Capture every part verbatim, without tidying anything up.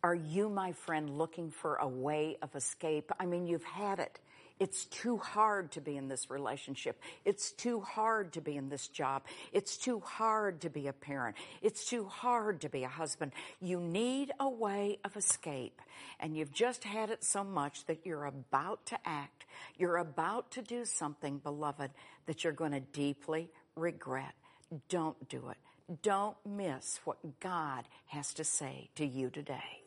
Are you, my friend, looking for a way of escape? I mean, you've had it. It's too hard to be in this relationship. It's too hard to be in this job. It's too hard to be a parent. It's too hard to be a husband. You need a way of escape. And you've just had it so much that you're about to act. You're about to do something, beloved, that you're going to deeply regret. Don't do it. Don't miss what God has to say to you today.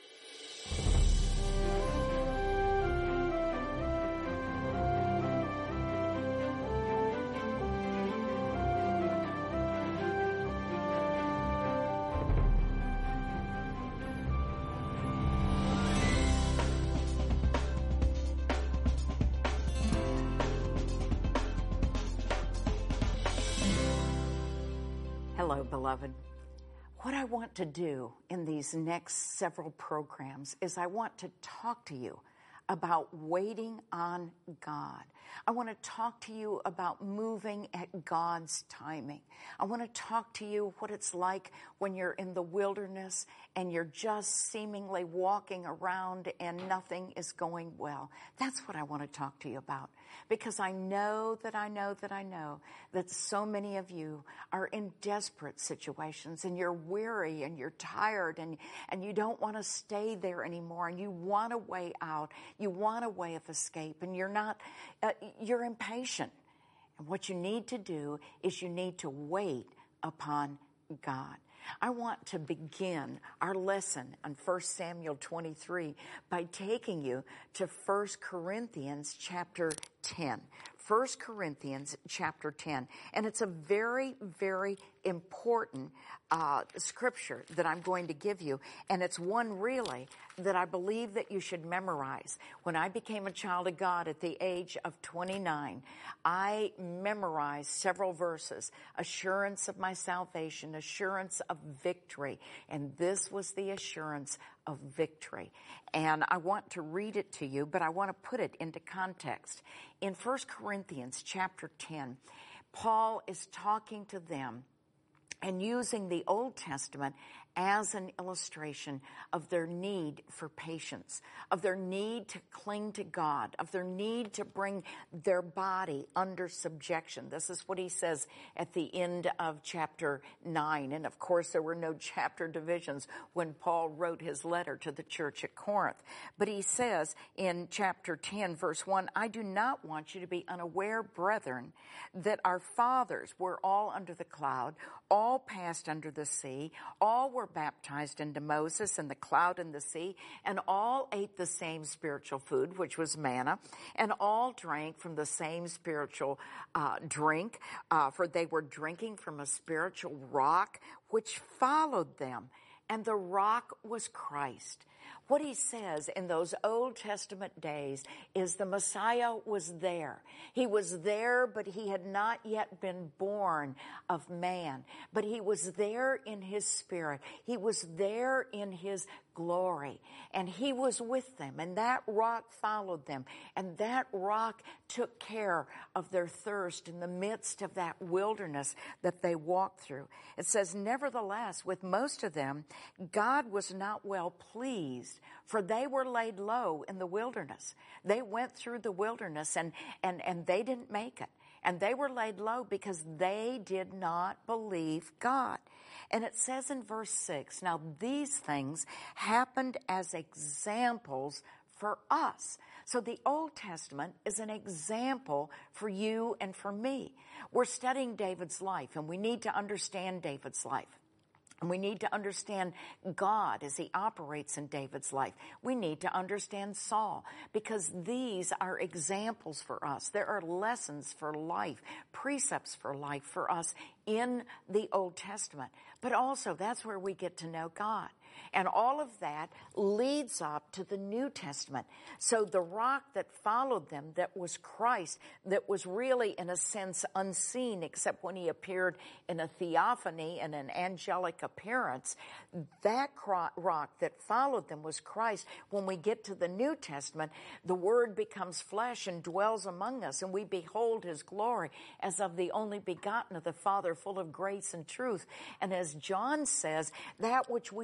Hello, beloved. What I want to do in these next several programs is I want to talk to you about waiting on God. I want to talk to you about moving at God's timing. I want to talk to you what it's like when you're in the wilderness and you're just seemingly walking around and nothing is going well. That's what I want to talk to you about, because I know that I know that I know that so many of you are in desperate situations and you're weary and you're tired and, and you don't want to stay there anymore and you want a way out. You want a way of escape, and you're not, uh, you're impatient. And what you need to do is you need to wait upon God. I want to begin our lesson on First Samuel twenty-three by taking you to First Corinthians chapter ten. First Corinthians chapter ten. And it's a very, very important uh, scripture that I'm going to give you. And it's one really that I believe that you should memorize. When I became a child of God at the age of twenty-nine, I memorized several verses. Assurance of my salvation, assurance of victory. And this was the assurance of victory. And I want to read it to you, but I want to put it into context. In First Corinthians chapter ten, Paul is talking to them and using the Old Testament as an illustration of their need for patience, of their need to cling to God, of their need to bring their body under subjection. This is what he says at the end of chapter nine. And of course, there were no chapter divisions when Paul wrote his letter to the church at Corinth. But he says in chapter ten, verse one, I do not want you to be unaware, brethren, that our fathers were all under the cloud, all passed under the sea, all were baptized into Moses and the cloud and the sea, and all ate the same spiritual food, which was manna, and all drank from the same spiritual uh, drink, uh, for they were drinking from a spiritual rock which followed them, and the rock was Christ. What he says in those Old Testament days is the Messiah was there. He was there, but he had not yet been born of man. But he was there in his spirit. He was there in his glory. And he was with them. And that rock followed them. And that rock took care of their thirst in the midst of that wilderness that they walked through. It says, nevertheless, with most of them, God was not well pleased, for they were laid low in the wilderness. They went through the wilderness and, and, and they didn't make it. And they were laid low because they did not believe God. And it says in verse six, now these things happened as examples for us. So the Old Testament is an example for you and for me. We're studying David's life, and we need to understand David's life. And we need to understand God as he operates in David's life. We need to understand Saul, because these are examples for us. There are lessons for life, precepts for life for us in the Old Testament. But also, that's where we get to know God. And all of that leads up to the New Testament. So the rock that followed them, that was Christ, that was really, in a sense, unseen, except when he appeared in a theophany and an angelic appearance, that rock that followed them was Christ. When we get to the New Testament, the Word becomes flesh and dwells among us, and we behold his glory as of the only begotten of the Father, full of grace and truth. And as John says, that which we have seen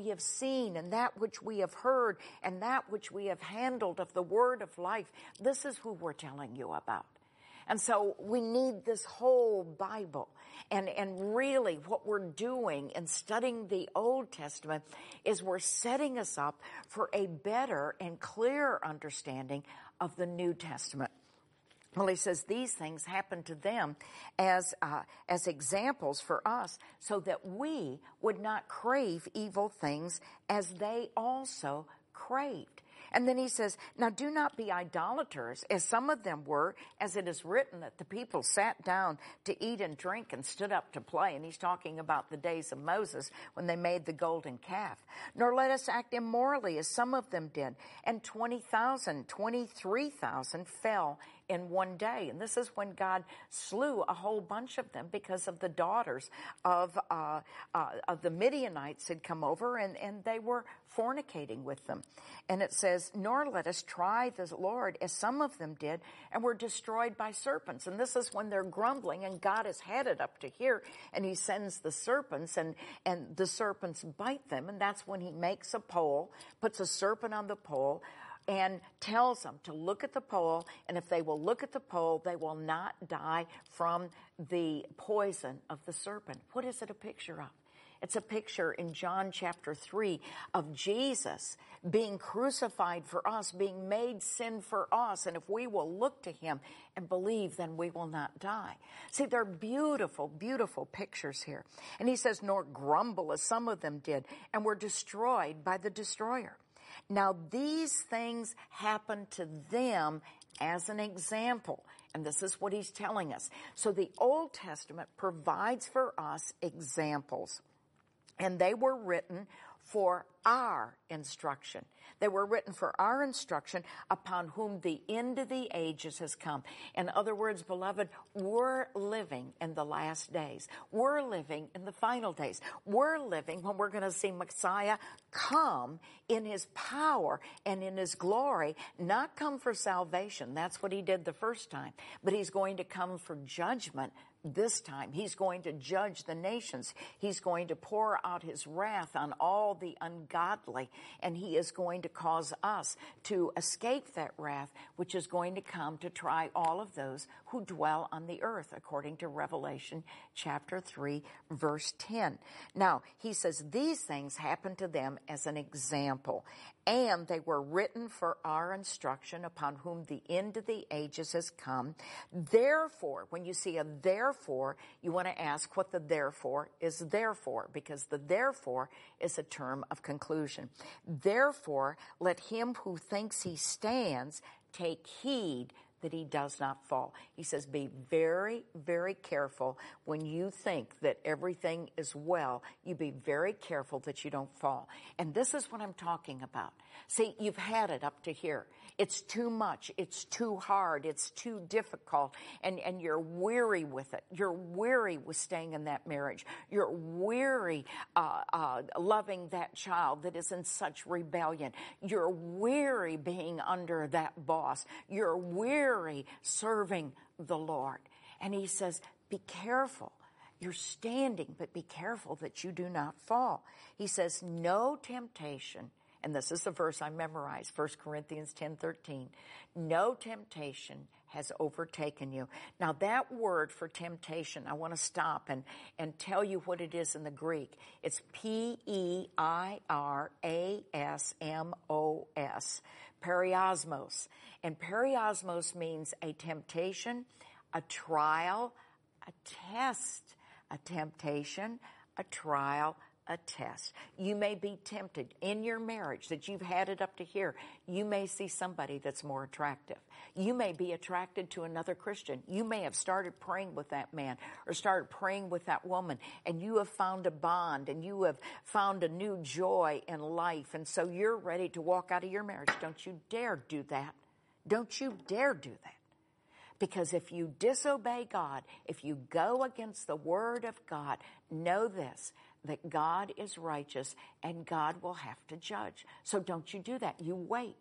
seen and that which we have heard and that which we have handled of the word of life. This is who we're telling you about. And so we need this whole Bible. And, and really what we're doing in studying the Old Testament is we're setting us up for a better and clearer understanding of the New Testament. Well, he says these things happen to them as uh, as examples for us so that we would not crave evil things as they also craved. And then he says, now do not be idolaters, as some of them were, as it is written that the people sat down to eat and drink and stood up to play. And he's talking about the days of Moses when they made the golden calf. Nor let us act immorally, as some of them did. And twenty thousand, twenty-three thousand fell in one day. And this is when God slew a whole bunch of them because of the daughters of uh, uh, of the Midianites had come over and, and they were fornicating with them. And it says, nor let us try the Lord as some of them did and were destroyed by serpents. And this is when they're grumbling and God has had it up to here and he sends the serpents and, and the serpents bite them. And that's when he makes a pole, puts a serpent on the pole, and tells them to look at the pole, and if they will look at the pole, they will not die from the poison of the serpent. What is it a picture of? It's a picture in John chapter three of Jesus being crucified for us, being made sin for us, and if we will look to him and believe, then we will not die. See, they're beautiful, beautiful pictures here. And he says, nor grumble as some of them did, and were destroyed by the destroyer. Now, these things happen to them as an example, and this is what he's telling us. So the Old Testament provides for us examples, and they were written for our instruction. They were written for our instruction upon whom the end of the ages has come. In other words, beloved, we're living in the last days. We're living in the final days. We're living when we're going to see Messiah come in his power and in his glory, not come for salvation. That's what he did the first time. But he's going to come for judgment this time. He's going to judge the nations. He's going to pour out his wrath on all the ungodly, and he is going to cause us to escape that wrath, which is going to come to try all of those who dwell on the earth, according to Revelation chapter three, verse ten. Now, he says these things happened to them as an example, and they were written for our instruction, upon whom the end of the ages has come. Therefore, when you see a therefore, you want to ask what the therefore is there for, because the therefore is a term of conclusion. Therefore, let him who thinks he stands take heed that he does not fall. He says, be very, very careful when you think that everything is well. You be very careful that you don't fall. And this is what I'm talking about. See, you've had it up to here. It's too much. It's too hard. It's too difficult. And, and you're weary with it. You're weary with staying in that marriage. You're weary uh, uh, loving that child that is in such rebellion. You're weary being under that boss. You're weary serving the Lord. And he says, be careful. You're standing, but be careful that you do not fall. He says, no temptation. And this is the verse I memorized, First Corinthians ten thirteen. No temptation has overtaken you. Now that word for temptation, I want to stop and, and tell you what it is in the Greek. It's P E I R A S M O S, periosmos. And periosmos means a temptation, a trial, a test, a temptation, a trial, a test. You may be tempted in your marriage that you've had it up to here. You may see somebody that's more attractive. You may be attracted to another Christian. You may have started praying with that man or started praying with that woman, and you have found a bond and you have found a new joy in life. And so you're ready to walk out of your marriage. Don't you dare do that. Don't you dare do that. Because if you disobey God, if you go against the word of God, know this, that God is righteous and God will have to judge. So don't you do that. You wait.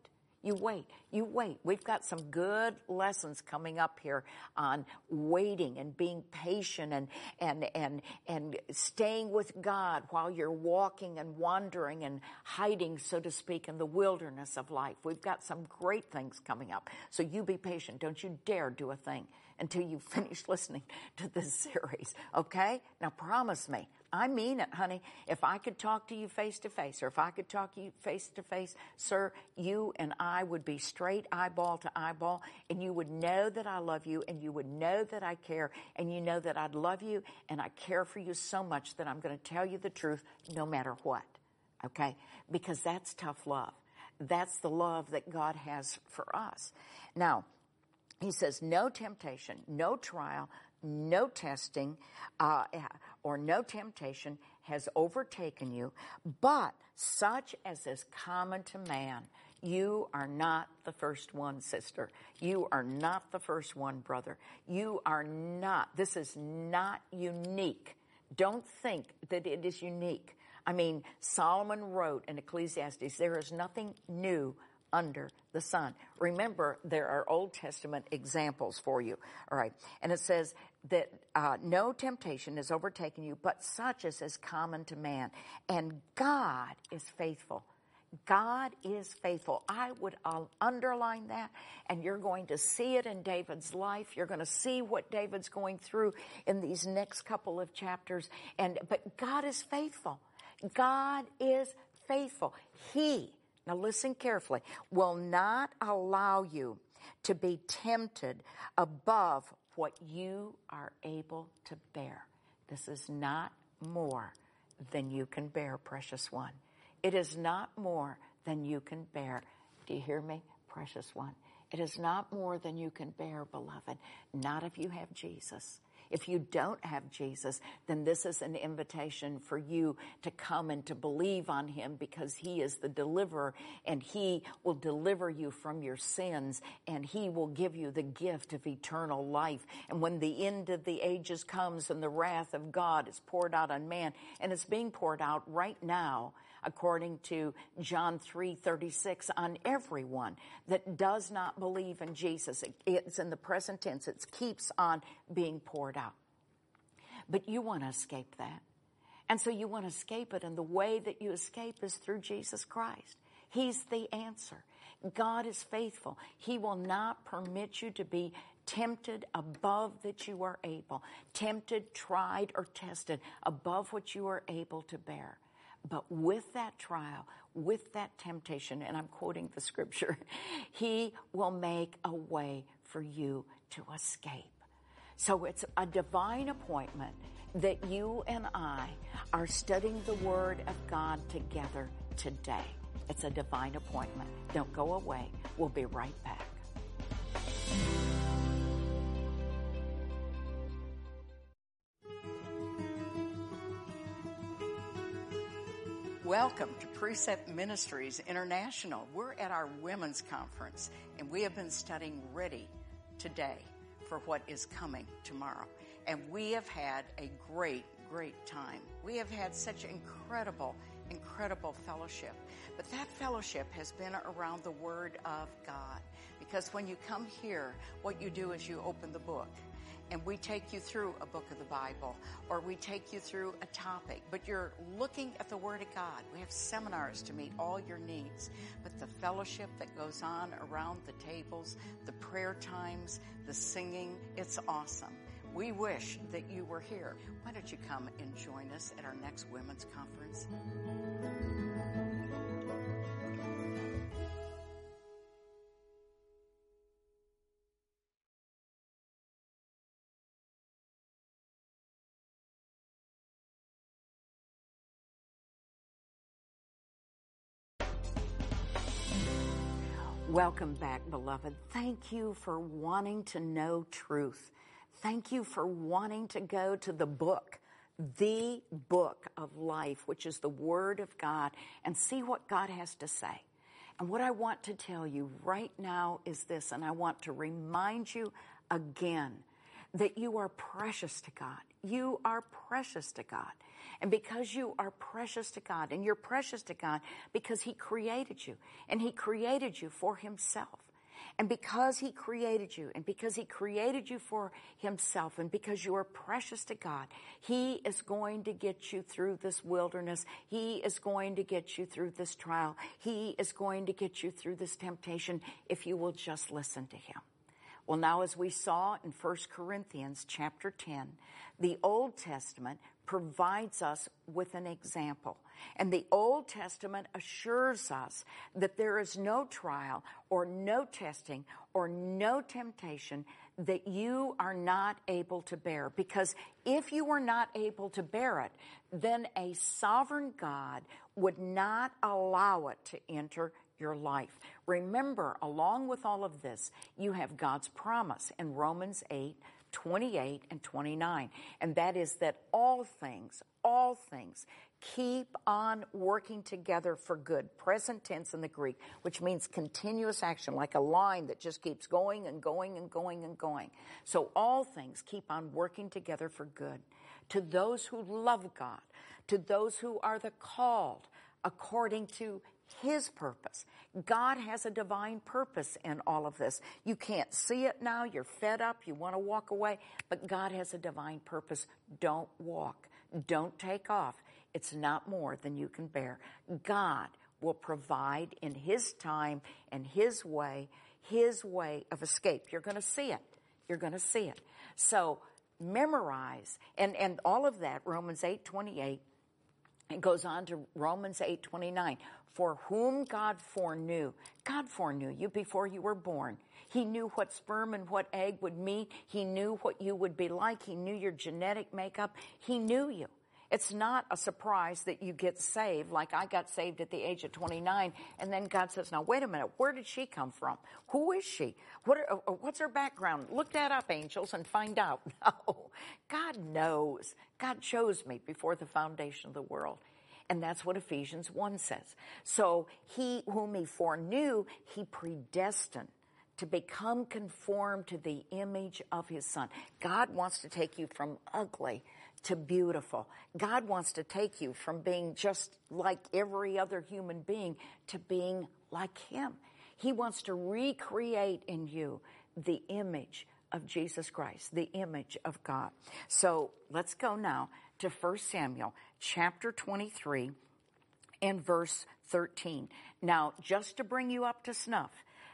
You wait. You wait. We've got some good lessons coming up here on waiting and being patient and and and and staying with God while you're walking and wandering and hiding, so to speak, in the wilderness of life. We've got some great things coming up. So you be patient. Don't you dare do a thing until you finish listening to this series, okay? Now promise me, I mean it, honey. If I could talk to you face to face, or if I could talk to you face to face, sir, you and I would be straight eyeball to eyeball, and you would know that I love you, and you would know that I care, and you know that I'd love you, and I care for you so much that I'm going to tell you the truth no matter what, okay? Because that's tough love. That's the love that God has for us. Now, he says, no temptation, no trial, no testing, uh, or no temptation has overtaken you, but such as is common to man. You are not the first one, sister. You are not the first one, brother. You are not. This is not unique. Don't think that it is unique. I mean, Solomon wrote in Ecclesiastes, there is nothing new under the sun. Remember, there are Old Testament examples for you. All right. And it says that uh, no temptation has overtaken you, but such as is common to man. And God is faithful. God is faithful. I would uh, underline that, and you're going to see it in David's life. You're going to see what David's going through in these next couple of chapters. And but God is faithful. God is faithful. He, now listen carefully, will not allow you to be tempted above what you are able to bear. This is not more than you can bear, precious one. It is not more than you can bear. Do you hear me, precious one? It is not more than you can bear, beloved. Not if you have Jesus. If you don't have Jesus, then this is an invitation for you to come and to believe on him, because he is the deliverer, and he will deliver you from your sins, and he will give you the gift of eternal life. And when the end of the ages comes and the wrath of God is poured out on man, and it's being poured out right now, according to John three thirty-six, on everyone that does not believe in Jesus. It's in the present tense. It keeps on being poured out. But you want to escape that. And so you want to escape it, and the way that you escape is through Jesus Christ. He's the answer. God is faithful. He will not permit you to be tempted above that you are able. Tempted, tried, or tested above what you are able to bear. But with that trial, with that temptation, and I'm quoting the scripture, he will make a way for you to escape. So it's a divine appointment that you and I are studying the Word of God together today. It's a divine appointment. Don't go away. We'll be right back. Welcome to Precept Ministries International. We're at our women's conference, and we have been studying Ready today for what is coming tomorrow. And we have had a great, great time. We have had such incredible, incredible fellowship. But that fellowship has been around the Word of God. Because when you come here, what you do is you open the book. And we take you through a book of the Bible, or we take you through a topic, but you're looking at the Word of God. We have seminars to meet all your needs, but the fellowship that goes on around the tables, the prayer times, the singing, it's awesome. We wish that you were here. Why don't you come and join us at our next women's conference? Welcome back, beloved. Thank you for wanting to know truth. Thank you for wanting to go to the book, the book of life, which is the Word of God, and see what God has to say. And what I want to tell you right now is this, and I want to remind you again that you are precious to God. You are precious to God. And because you are precious to God, and you're precious to God because He created you, and He created you for Himself. And because He created you, and because He created you for Himself, and because you are precious to God, He is going to get you through this wilderness. He is going to get you through this trial. He is going to get you through this temptation if you will just listen to Him. Well, now, as we saw in First Corinthians chapter ten, the Old Testament provides us with an example. And the Old Testament assures us that there is no trial or no testing or no temptation that you are not able to bear. Because if you were not able to bear it, then a sovereign God would not allow it to enter your life. Remember, along with all of this, you have God's promise in Romans eight, twenty-eight and twenty-nine. And that is that all things, all things keep on working together for good. Present tense in the Greek, which means continuous action, like a line that just keeps going and going and going and going. So all things keep on working together for good to those who love God, to those who are the called according to His purpose. God has a divine purpose in all of this. You can't see it now. You're fed up. You want to walk away. But God has a divine purpose. Don't walk. Don't take off. It's not more than you can bear. God will provide in His time and His way, His way of escape. You're going to see it. You're going to see it. So memorize. And, and all of that, Romans eight twenty-eight, it goes on to Romans eight twenty-nine. For whom God foreknew. God foreknew you before you were born. He knew what sperm and what egg would meet. He knew what you would be like. He knew your genetic makeup. He knew you. It's not a surprise that you get saved, like I got saved at the age of twenty-nine, and then God says, now, wait a minute, where did she come from? Who is she? What are, what's her background? Look that up, angels, and find out. No, God knows. God chose me before the foundation of the world. And that's what Ephesians one says. So He whom He foreknew, He predestined to become conformed to the image of His Son. God wants to take you from ugly to beautiful. God wants to take you from being just like every other human being to being like Him. He wants to recreate in you the image of Jesus Christ, the image of God. So let's go now to First Samuel chapter twenty-three and verse thirteen. Now, just to bring you up to snuff,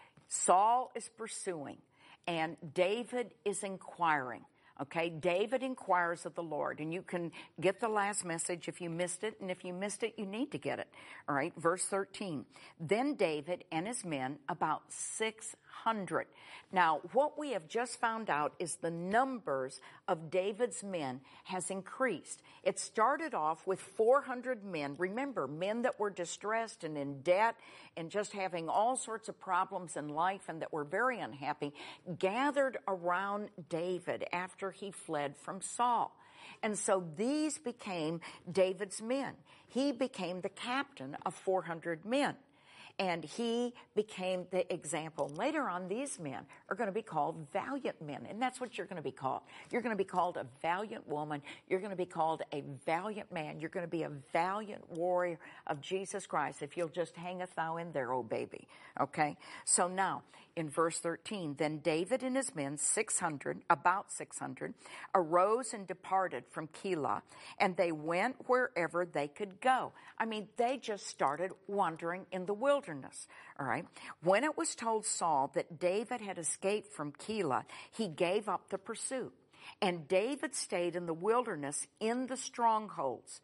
Saul is pursuing and David is inquiring. Okay, David inquires of the Lord, and you can get the last message if you missed it, and if you missed it, you need to get it. All right, verse thirteen. Then David and his men, about six hundred. Now, what we have just found out is the numbers of David's men has increased. It started off with four hundred men. Remember, men that were distressed and in debt and just having all sorts of problems in life and that were very unhappy, gathered around David after he fled from Saul. And so these became David's men. He became the captain of four hundred men. And he became the example. Later on, these men are going to be called valiant men. And that's what you're going to be called. You're going to be called a valiant woman. You're going to be called a valiant man. You're going to be a valiant warrior of Jesus Christ if you'll just hangeth thou in there, oh baby. Okay? So now, in verse thirteen, then David and his men, six hundred, about six hundred, arose and departed from Keilah, and they went wherever they could go. I mean, they just started wandering in the wilderness, all right? When it was told Saul that David had escaped from Keilah, he gave up the pursuit. And David stayed in the wilderness in the strongholds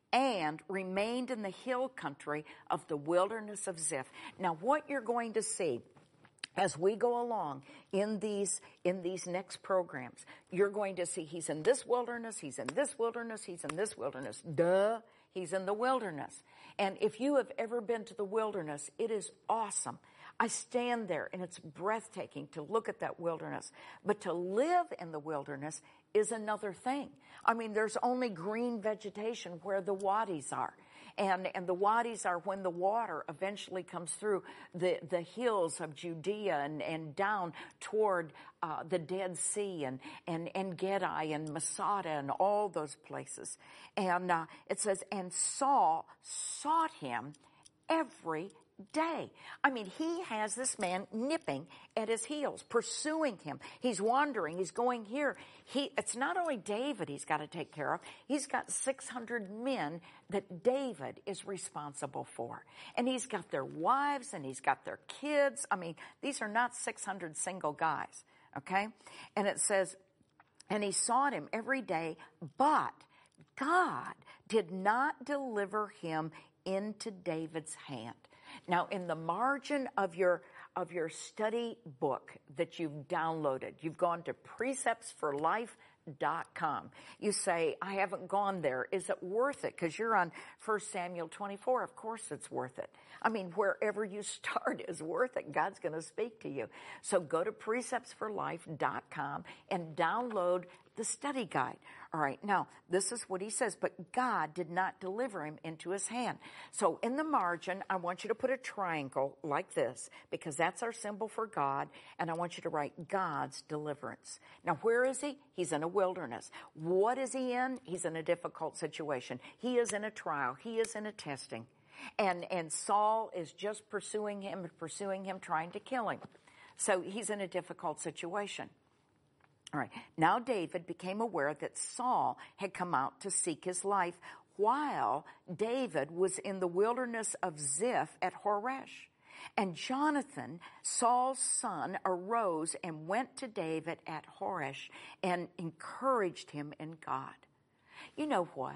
and remained in the hill country of the wilderness of Ziph. Now, what you're going to see as we go along in these in these next programs, you're going to see he's in this wilderness, he's in this wilderness, he's in this wilderness. Duh, he's in the wilderness. And if you have ever been to the wilderness, it is awesome. I stand there and it's breathtaking to look at that wilderness. But to live in the wilderness is another thing. I mean, there's only green vegetation where the wadis are. And, and the wadis are when the water eventually comes through the, the hills of Judea and, and down toward uh, the Dead Sea and, and, and Gedi and Masada and all those places. And uh, it says, and Saul sought him every day. I mean, he has this man nipping at his heels, pursuing him. He's wandering. He's going here. He, it's not only David he's got to take care of. He's got six hundred men that David is responsible for. And he's got their wives and he's got their kids. I mean, these are not six hundred single guys, okay? And it says, and he sought him every day, but God did not deliver him into David's hand. Now, in the margin of your of your study book that you've downloaded, you've gone to precepts for life dot com. You say, I haven't gone there. Is it worth it? Because you're on First Samuel twenty-four. Of course it's worth it. I mean, wherever you start is worth it. God's going to speak to you. So go to precepts for life dot com and download the study guide. All right, now, this is what he says, but God did not deliver him into his hand. So in the margin, I want you to put a triangle like this, because that's our symbol for God, and I want you to write God's deliverance. Now, where is he? He's in a wilderness. What is he in? He's in a difficult situation. He is in a trial. He is in a testing. And, and Saul is just pursuing him, pursuing him, trying to kill him. So he's in a difficult situation. All right. Now David became aware that Saul had come out to seek his life while David was in the wilderness of Ziph at Horesh. And Jonathan, Saul's son, arose and went to David at Horesh and encouraged him in God. You know what?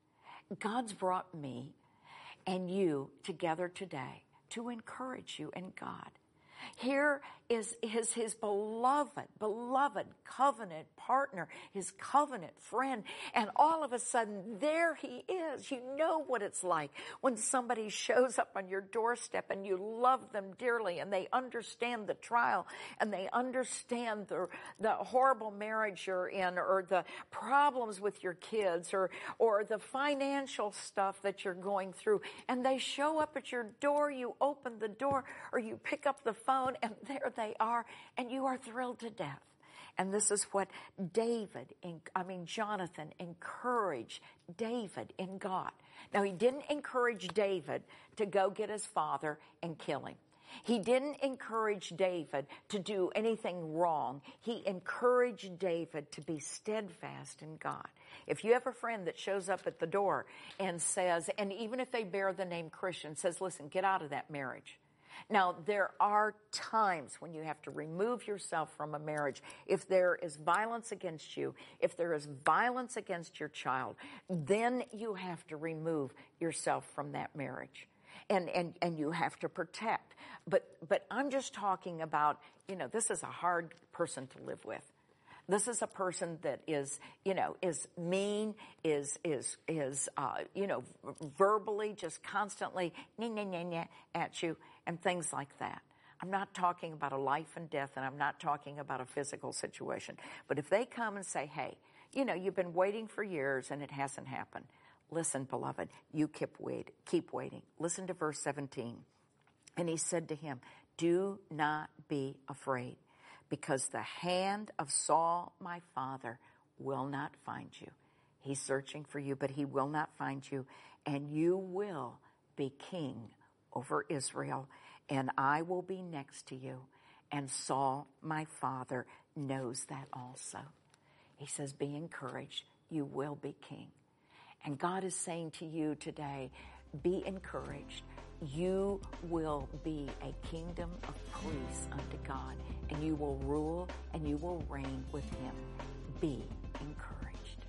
God's brought me and you together today to encourage you in God. Here is, is his beloved, beloved covenant partner, his covenant friend. And all of a sudden, there he is. You know what it's like when somebody shows up on your doorstep and you love them dearly and they understand the trial and they understand the, the horrible marriage you're in or the problems with your kids or, or the financial stuff that you're going through. And they show up at your door, you open the door, or you pick up the phone, and there they are, and you are thrilled to death. And this is what David, I mean Jonathan, encouraged David in God. Now, he didn't encourage David to go get his father and kill him. He didn't encourage David to do anything wrong. He encouraged David to be steadfast in God. If you have a friend that shows up at the door and says, and even if they bear the name Christian, says, listen, get out of that marriage. Now, there are times when you have to remove yourself from a marriage. If there is violence against you, if there is violence against your child, then you have to remove yourself from that marriage. And, and, and you have to protect. But, but I'm just talking about, you know, this is a hard person to live with. This is a person that is, you know, is mean, is, is, is, uh, you know, verbally just constantly nyeh, nyeh, nyeh, nyeh at you and things like that. I'm not talking about a life and death, and I'm not talking about a physical situation. But if they come and say, hey, you know, you've been waiting for years and it hasn't happened. Listen, beloved, you keep wait, keep waiting. Listen to verse seventeen. And he said to him, do not be afraid, because the hand of Saul, my father, will not find you. He's searching for you, but he will not find you. And you will be king over Israel, and I will be next to you. And Saul, my father, knows that also. He says, be encouraged. You will be king. And God is saying to you today, be encouraged. You will be a kingdom of priests unto God, and you will rule and you will reign with him. Be encouraged.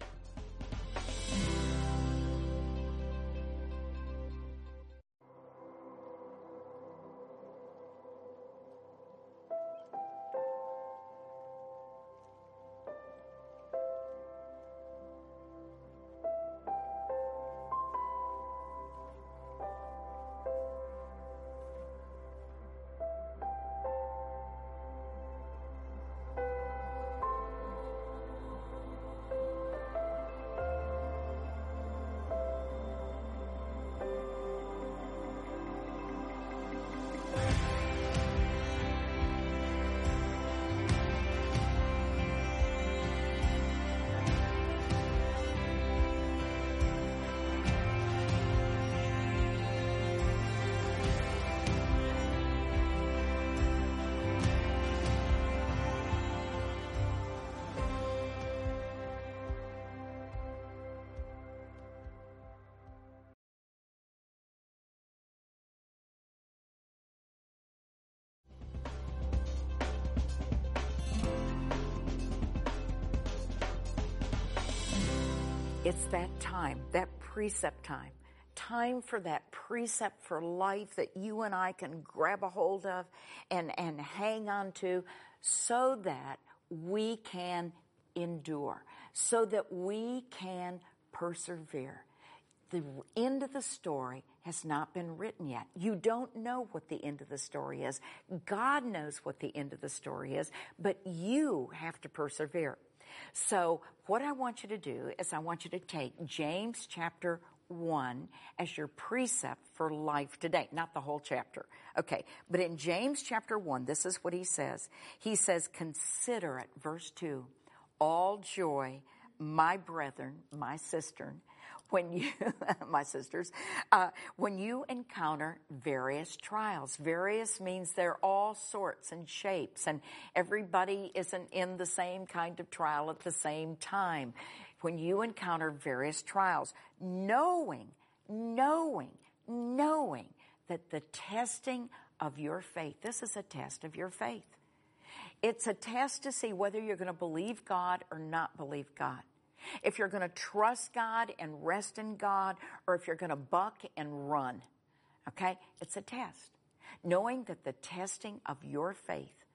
It's that time, that precept time. Time for that precept for life that you and I can grab a hold of and, and hang on to so that we can endure, so that we can persevere. The end of the story has not been written yet. You don't know what the end of the story is. God knows what the end of the story is, but you have to persevere. So what I want you to do is I want you to take James chapter one as your precept for life today. Not the whole chapter. Okay, but in James chapter one, this is what he says. He says, consider it, verse two, all joy, my brethren, my sister, when you, my sisters, uh, when you encounter various trials. Various means they're all sorts and shapes, and everybody isn't in the same kind of trial at the same time. When you encounter various trials, knowing, knowing, knowing that the testing of your faith, this is a test of your faith. It's a test to see whether you're going to believe God or not believe God. If you're going to trust God and rest in God, or if you're going to buck and run. Okay? It's a test. Knowing that the testing of your faith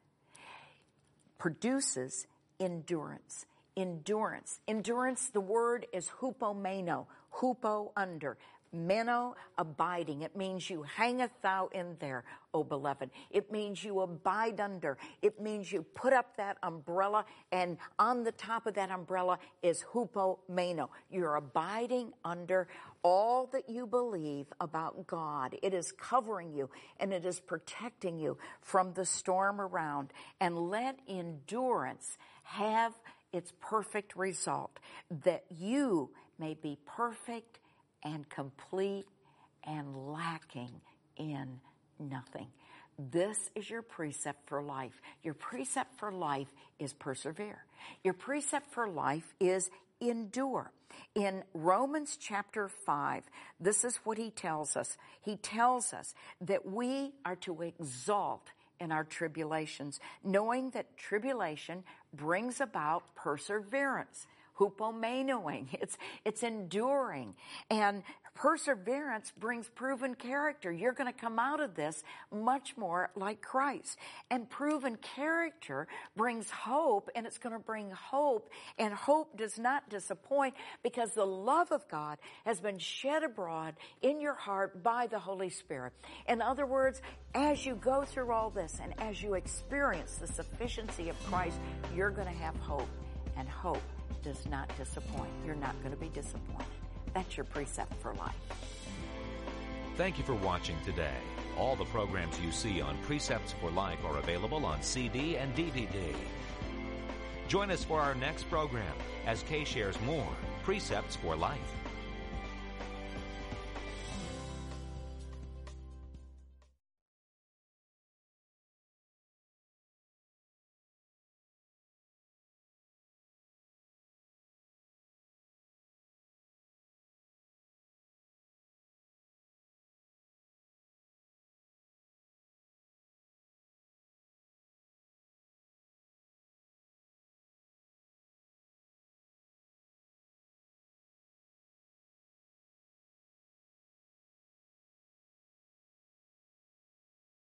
produces endurance. Endurance. Endurance, the word is hupomeno. Hupo, under. Meno, abiding. It means you hangeth thou in there, O beloved. It means you abide under. It means you put up that umbrella, and on the top of that umbrella is hupomeno. You're abiding under all that you believe about God. It is covering you, and it is protecting you from the storm around. And let endurance have its perfect result, that you may be perfect and complete and lacking in nothing. This is your precept for life. Your precept for life is persevere. Your precept for life is endure. In Romans chapter five, this is what he tells us. He tells us that we are to exalt in our tribulations, knowing that tribulation brings about perseverance. Hupomenoing. It's, it's enduring. And perseverance brings proven character. You're going to come out of this much more like Christ. And proven character brings hope, and it's going to bring hope. And hope does not disappoint, because the love of God has been shed abroad in your heart by the Holy Spirit. In other words, as you go through all this and as you experience the sufficiency of Christ, you're going to have hope. And hope does not disappoint. You're not going to be disappointed. That's your precept for life. Thank you for watching today. All the programs you see on Precepts for Life are available on C D and D V D. Join us for our next program as Kay shares more Precepts for Life.